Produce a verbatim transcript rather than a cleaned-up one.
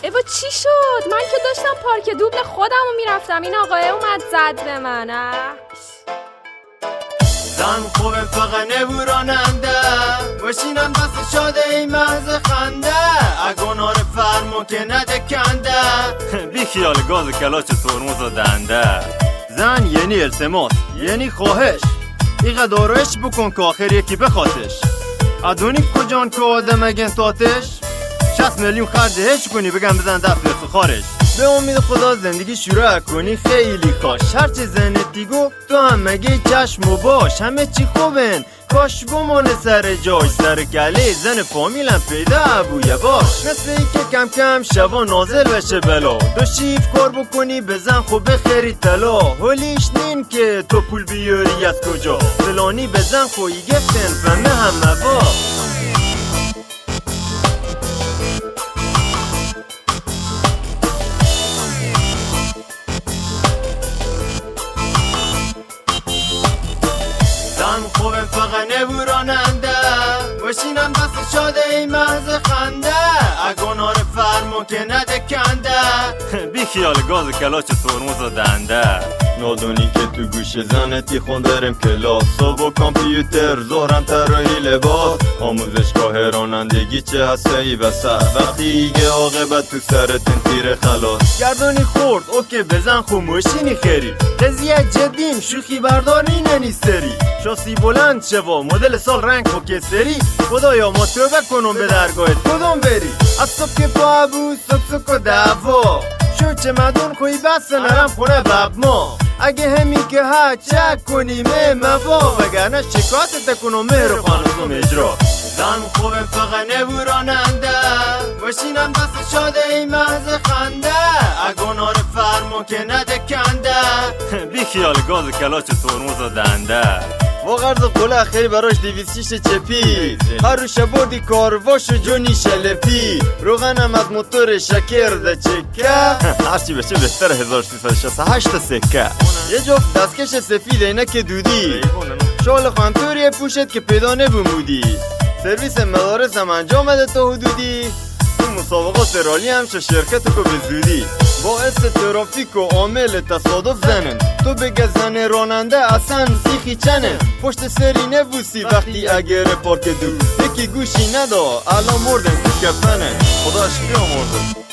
ایوا چی شد؟ من که داشتم پارک دوبل خودم رو میرفتم، این آقای اومد زد به من. زن خوبه فقط نبوراننده باشینم بس شاده ای محض خنده اگونار فرمو که ندکنده بی خیال گاز کلاچ ترمز و دنده. زن یعنی التماس، یعنی خواهش، ایقا دارش بکن که آخر یکی بخواتش. ادونی کجان که آدم اگن تاتش شصت میلیون خرجهش کنی بگم بزن دفت خارش. به امید خدا زندگی شروع کنی خیلی کاش، هرچه زنتی گو تو هم مگه چشم و باش. همه چی خوبن کاش بمانه سر جاش، سر گله زن فامیلم پیدا ابویا باش. مثل ای که کم کم شبا نازل بشه بلا، دو شیف کار بکنی بزن خوب بخری طلا. هلیش نیم که تو پول بیاری از کجا، فلانی بزن خویی گفتن فهمه همه با. زن خوبه فقط نبوراننده باشینم دست شاده ای محض خنده اگونار فرمو که ندکنده بی خیال گاز کلاچ ترمز و دنده. نادونی که تو گوش زنتی خوندرم کلاس، صبح و کامپیوتر ظهرم طراحی لباس. آموزشگاه رانندگی چه هسته ای وسط، وقتی ایگه عاقبت تو سرت تیر خلاص. گردانی خورد اوکی بزن خو ماشینی خری، قضیه جدیم شوخی برداری ننیستری. شاسی بلند شوا مدل سال رنگ خو کسری، خدایا ما توبه کنم به درگاهت کدوم بری. از صبح که پا بود سک سک و دعوا شو چه مدون کوی بس نرم خونه بب ما. اگه همین که ها چک کنیم موا وگرنه شکایت کنم مهر خانوم اجرا. زن خوبه فقط نبوراننده باشینم دست شاده ای محض خنده اگونار فرمو که ندکنده بی خیال گاز کلاچ ترمز و دنده. و غرض قوله اخیری براش دیویسیش چپی، هر رو شبردی کارواش و جونی شلپی. روغنم از موتور شکر ده چکه، هرچی بشه بهتر هزار و سیصد و شصت و هشت سکه. یه جفت دستکش سفید اینک دودی، شال خانتوری پوشت که پیدا نبومودی. سرویس مدارس هم انجام بده تا حدودی، تو مسابقات سرالی هم چه شرکت کو به زودی. باعث ترافیک و عامل تصادف زنن، تو بگه زن راننده اصلا سیخی چنه. پشت سری نبوسی وقتی اگر پارک دو، یکی گوشی ندا الان مردن تو کفنه. خدا شکر مردن.